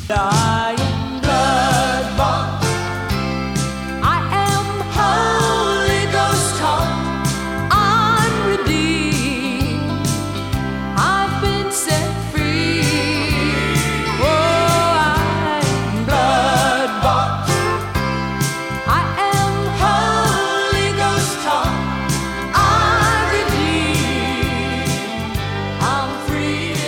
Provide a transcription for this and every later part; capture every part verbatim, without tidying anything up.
I am blood-bought. I am Holy Ghost taught. I'm redeemed. I've been set free. Oh, I am blood-bought. I am Holy Ghost taught. I'm redeemed. I'm free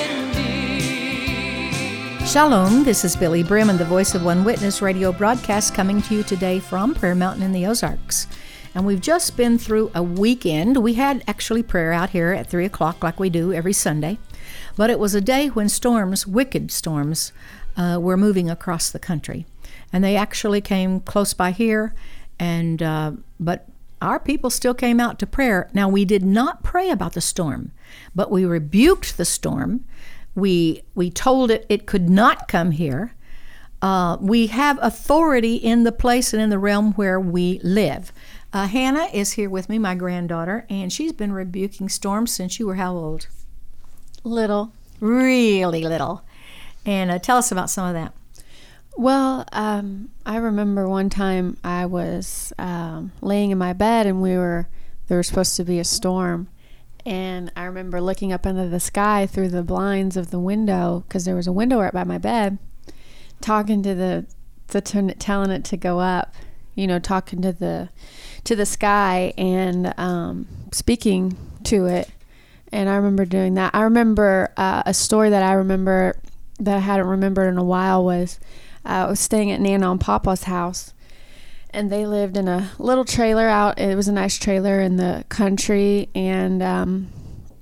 indeed. Shalom, this is Billy Brim and the Voice of One Witness radio broadcast coming to you today from Prayer Mountain in the Ozarks. And we've just been through a weekend. We had actually prayer out here at three o'clock like we do every Sunday. But it was a day when storms, wicked storms, uh, were moving across the country. And they actually came close by here, and uh, but our people still came out to prayer. Now, we did not pray about the storm, but we rebuked the storm. We we told it it could not come here. Uh, we have authority in the place and in the realm where we live. Uh, Hannah is here with me, my granddaughter, and she's been rebuking storms since you were how old? Little. Really little. And uh, tell us about some of that. Well, um, I remember one time I was um, laying in my bed and we were there was supposed to be a storm. And I remember looking up into the sky through the blinds of the window, because there was a window right by my bed, talking to the, the t- telling it to go up, you know, talking to the to the sky and um, speaking to it. And I remember doing that. I remember uh, a story that I remember that I hadn't remembered in a while was uh, I was staying at Nana and Papa's house. And they lived in a little trailer out. It was a nice trailer in the country. And um,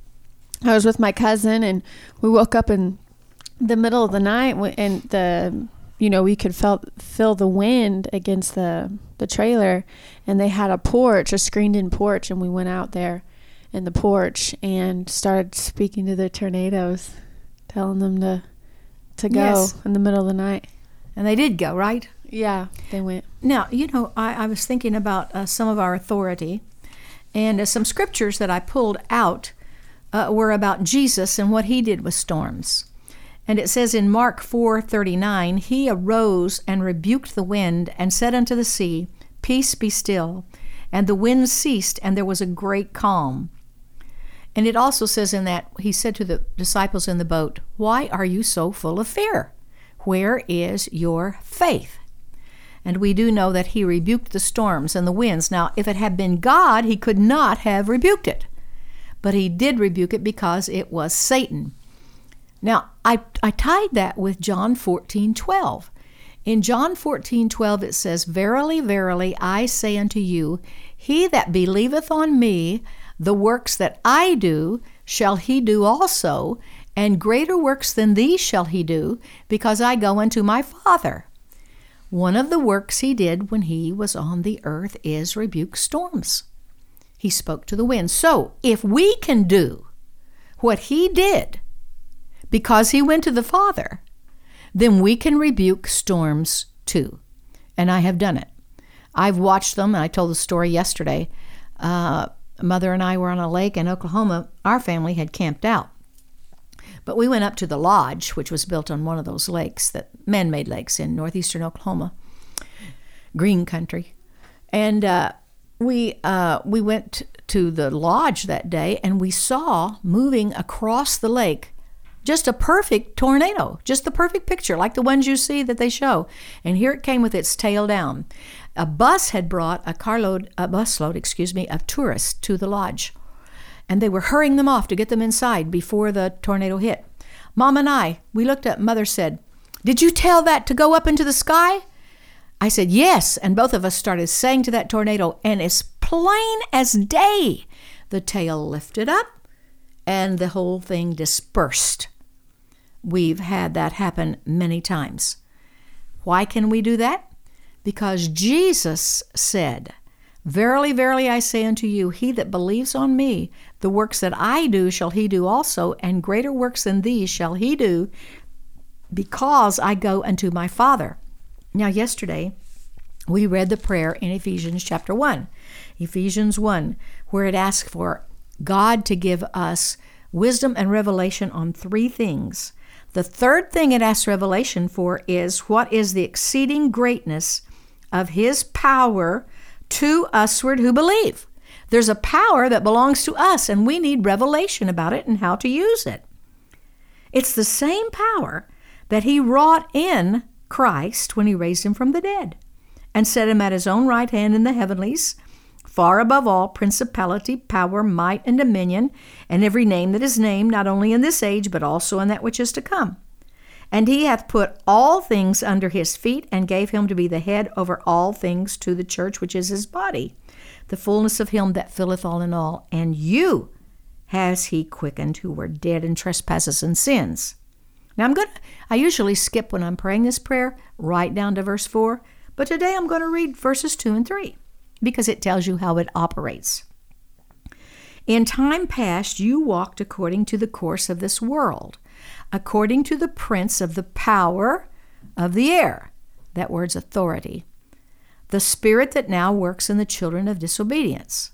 I was with my cousin, and we woke up in the middle of the night, and the, you know, we could feel feel the wind against the the trailer. And they had a porch, a screened-in porch, and we went out there in the porch and started speaking to the tornadoes, telling them to to go Yes. in the middle of the night. And they did go, right? Yeah, they went. Now, you know, I, I was thinking about uh, some of our authority, and uh, some scriptures that I pulled out uh, were about Jesus and what he did with storms. And it says in Mark four thirty-nine, he arose and rebuked the wind and said unto the sea, Peace, be still. And the wind ceased, and there was a great calm. And it also says in that, he said to the disciples in the boat, Why are you so full of fear? Where is your faith? And we do know that he rebuked the storms and the winds. Now, if it had been God, he could not have rebuked it. But he did rebuke it because it was Satan. Now, I, I tied that with John fourteen twelve. In John fourteen twelve it says, Verily, verily, I say unto you, he that believeth on me, the works that I do, shall he do also, and greater works than these shall he do, because I go unto my Father. One of the works he did when he was on the earth is rebuke storms. He spoke to the wind. So if we can do what he did because he went to the Father, then we can rebuke storms too. And I have done it. I've watched them, and I told the story yesterday. Uh, Mother and I were on a lake in Oklahoma. Our family had camped out. But we went up to the lodge, which was built on one of those lakes, that man-made lakes in northeastern Oklahoma, green country. And uh, we uh, we went to the lodge that day, and we saw moving across the lake just a perfect tornado, just the perfect picture, like the ones you see that they show. And here it came with its tail down. A bus had brought a carload, a busload, excuse me, of tourists to the lodge. And they were hurrying them off to get them inside before the tornado hit. Mom and I, we looked up, Mother said, Did you tell that to go up into the sky? I said, yes. And both of us started saying to that tornado, and as plain as day, the tail lifted up and the whole thing dispersed. We've had that happen many times. Why can we do that? Because Jesus said, Verily, verily, I say unto you, he that believes on me, the works that I do shall he do also, and greater works than these shall he do, because I go unto my Father. Now, yesterday, we read the prayer in Ephesians chapter one, Ephesians one, where it asks for God to give us wisdom and revelation on three things: The third thing it asks revelation for is, what is the exceeding greatness of his power to usward who believe? There's a power that belongs to us, and we need revelation about it and how to use it. It's the same power that he wrought in Christ when he raised him from the dead and set him at his own right hand in the heavenlies, far above all principality, power, might, and dominion, and every name that is named, not only in this age, but also in that which is to come. And he hath put all things under his feet, and gave him to be the head over all things to the church, which is his body, the fullness of him that filleth all in all. And you has he quickened who were dead in trespasses and sins. Now I'm going to, I usually skip when I'm praying this prayer right down to verse four, but today I'm going to read verses two and three because it tells you how it operates. In time past you walked according to the course of this world, according to the prince of the power of the air. That word's authority. The spirit that now works in the children of disobedience.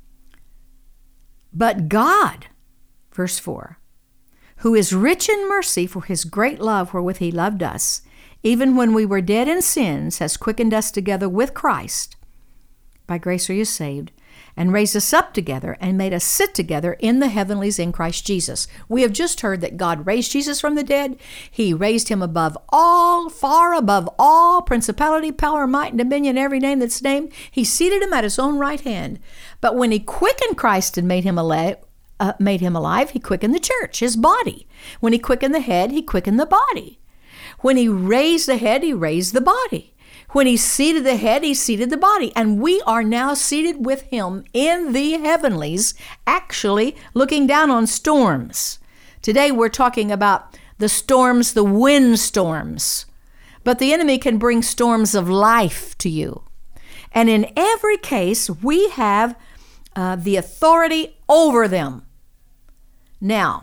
But God, verse four, who is rich in mercy for his great love wherewith he loved us, even when we were dead in sins, has quickened us together with Christ. By grace are you saved, and raised us up together, and made us sit together in the heavenlies in Christ Jesus. We have just heard that God raised Jesus from the dead. He raised him above all, far above all principality, power, might, and dominion, every name that's named. He seated him at his own right hand. But when he quickened Christ and made him alive, Uh, made him alive, he quickened the church, his body. When he quickened the head, he quickened the body. When he raised the head, he raised the body. When he seated the head, he seated the body. And we are now seated with him in the heavenlies, actually looking down on storms. Today we're talking about the storms, the wind storms. But the enemy can bring storms of life to you. And in every case, we have uh, the authority over them. Now,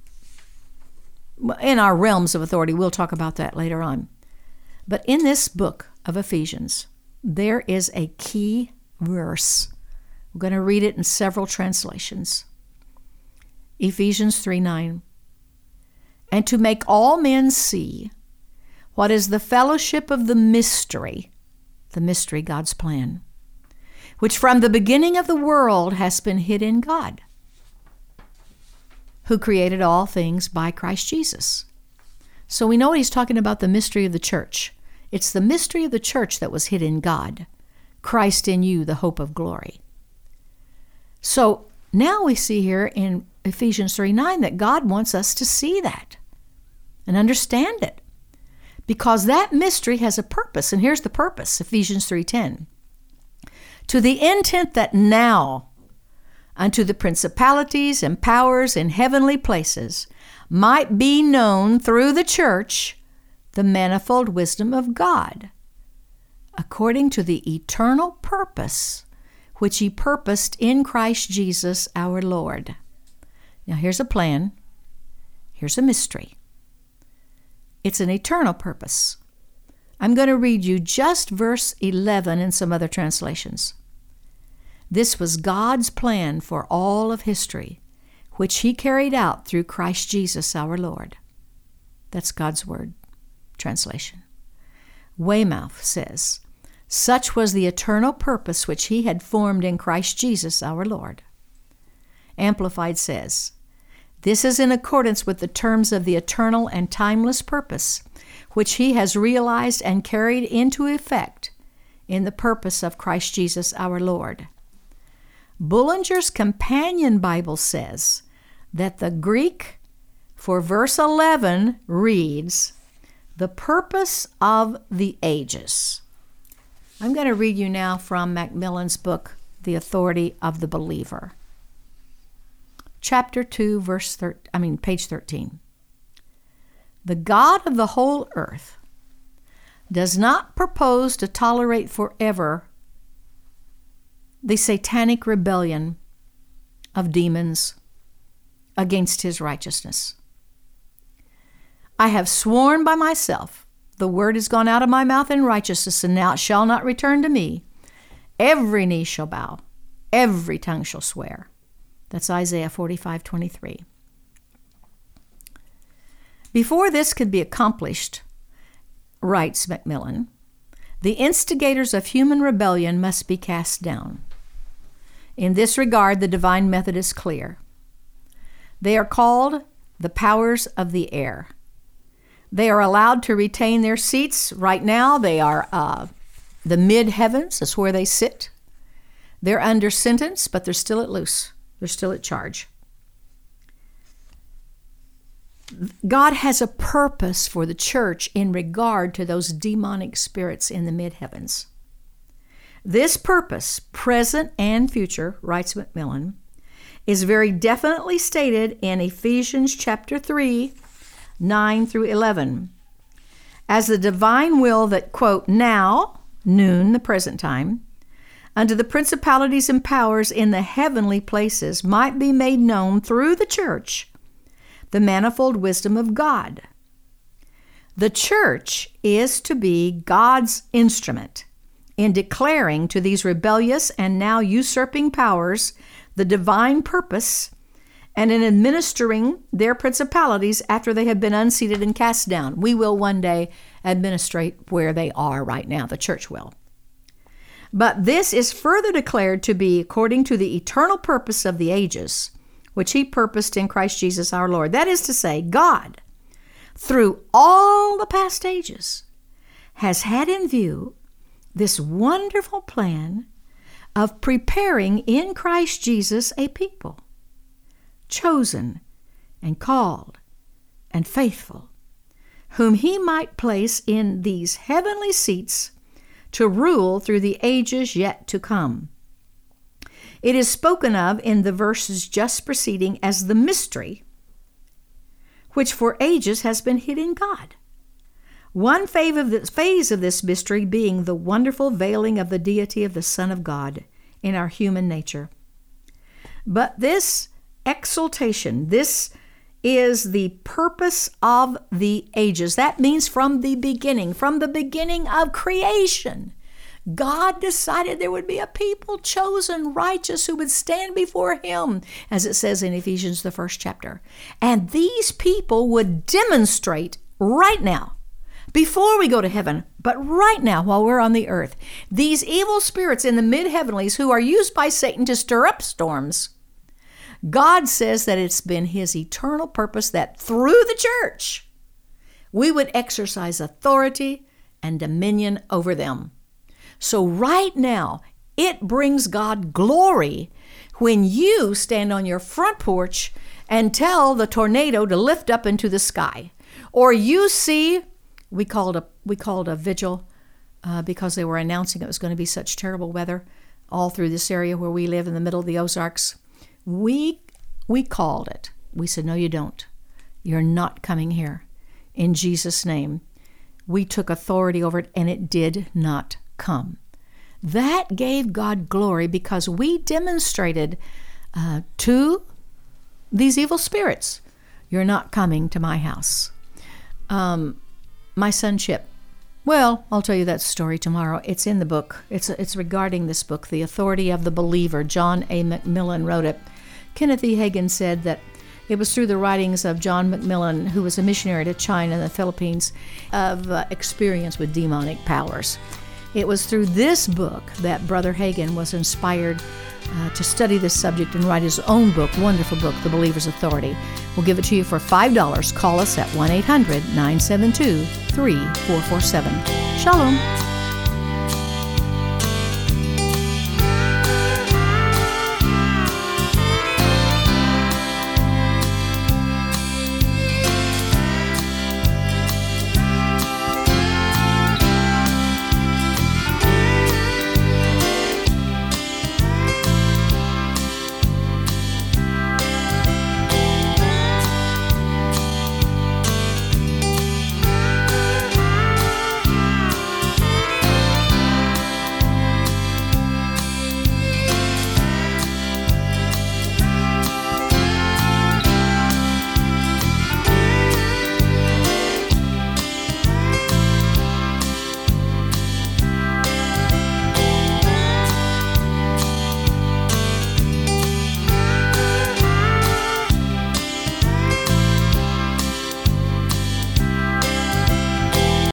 in our realms of authority, we'll talk about that later on. But in this book of Ephesians, there is a key verse. We're going to read it in several translations. Ephesians three nine. And to make all men see what is the fellowship of the mystery, the mystery, God's plan, which from the beginning of the world has been hid in God, who created all things by Christ Jesus. So we know he's talking about the mystery of the church. It's the mystery of the church that was hid in God, Christ in you, the hope of glory. So now we see here in Ephesians three nine that God wants us to see that and understand it, because that mystery has a purpose. And here's the purpose, Ephesians three ten. To the intent that now unto the principalities and powers in heavenly places might be known through the church the manifold wisdom of God, according to the eternal purpose which he purposed in Christ Jesus our Lord. Now here's a plan. Here's a mystery. It's an eternal purpose. I'm going to read you just verse eleven in some other translations. This was God's plan for all of history, which he carried out through Christ Jesus our Lord. That's God's word translation. Weymouth says, such was the eternal purpose which he had formed in Christ Jesus our Lord. Amplified says, this is in accordance with the terms of the eternal and timeless purpose which he has realized and carried into effect in the purpose of Christ Jesus our Lord. Bullinger's Companion Bible says that the Greek for verse eleven reads, the purpose of the ages. I'm going to read you now from Macmillan's book, The Authority of the Believer. Chapter two, verse thir- I mean, page thirteen. The God of the whole earth does not propose to tolerate forever the satanic rebellion of demons against his righteousness. I have sworn by myself, the word has gone out of my mouth in righteousness, and now it shall not return to me. Every knee shall bow, every tongue shall swear. That's Isaiah forty-five twenty-three. Before this could be accomplished, writes Macmillan, the instigators of human rebellion must be cast down. In this regard, the divine method is clear. They are called the powers of the air. They are allowed to retain their seats. Right now, they are uh, the mid-heavens. That's where they sit. They're under sentence, but they're still at loose. They're still at charge. God has a purpose for the church in regard to those demonic spirits in the mid-heavens. This purpose, present and future, writes Macmillan, is very definitely stated in Ephesians chapter three, nine through eleven. As the divine will that, quote, now, noon, the present time, unto the principalities and powers in the heavenly places might be made known through the church the manifold wisdom of God. The church is to be God's instrument in declaring to these rebellious and now usurping powers the divine purpose and in administering their principalities after they have been unseated and cast down. We will one day administrate where they are right now. The church will. But this is further declared to be according to the eternal purpose of the ages, which he purposed in Christ Jesus our Lord. That is to say, God, through all the past ages, has had in view this wonderful plan of preparing in Christ Jesus a people, chosen and called and faithful, whom he might place in these heavenly seats to rule through the ages yet to come. It is spoken of in the verses just preceding as the mystery, which for ages has been hid in God. One phase of this, phase of this mystery being the wonderful veiling of the deity of the Son of God in our human nature. But this exaltation, this is the purpose of the ages. That means from the beginning, from the beginning of creation. God decided there would be a people chosen, righteous, who would stand before him, as it says in Ephesians, the first chapter. And these people would demonstrate right now, before we go to heaven, but right now while we're on the earth, these evil spirits in the mid-heavenlies who are used by Satan to stir up storms. God says that it's been his eternal purpose that through the church, we would exercise authority and dominion over them. So right now, it brings God glory when you stand on your front porch and tell the tornado to lift up into the sky. Or you see, we called a, we called a vigil uh, because they were announcing it was going to be such terrible weather all through this area where we live in the middle of the Ozarks. We, we called it. We said, no, you don't. You're not coming here. In Jesus' name. We took authority over it, and it did not come. That gave God glory because we demonstrated uh, to these evil spirits, you're not coming to my house. Um, my son Chip, well, I'll tell you that story tomorrow. It's in the book. It's it's regarding this book, The Authority of the Believer. John A. Macmillan wrote it. Kenneth E. Hagin said that it was through the writings of John Macmillan, who was a missionary to China and the Philippines, of uh, experience with demonic powers. It was through this book that Brother Hagin was inspired uh, to study this subject and write his own book, wonderful book, The Believer's Authority. We'll give it to you for five dollars. Call us at one eight hundred nine seven two three four four seven. Shalom.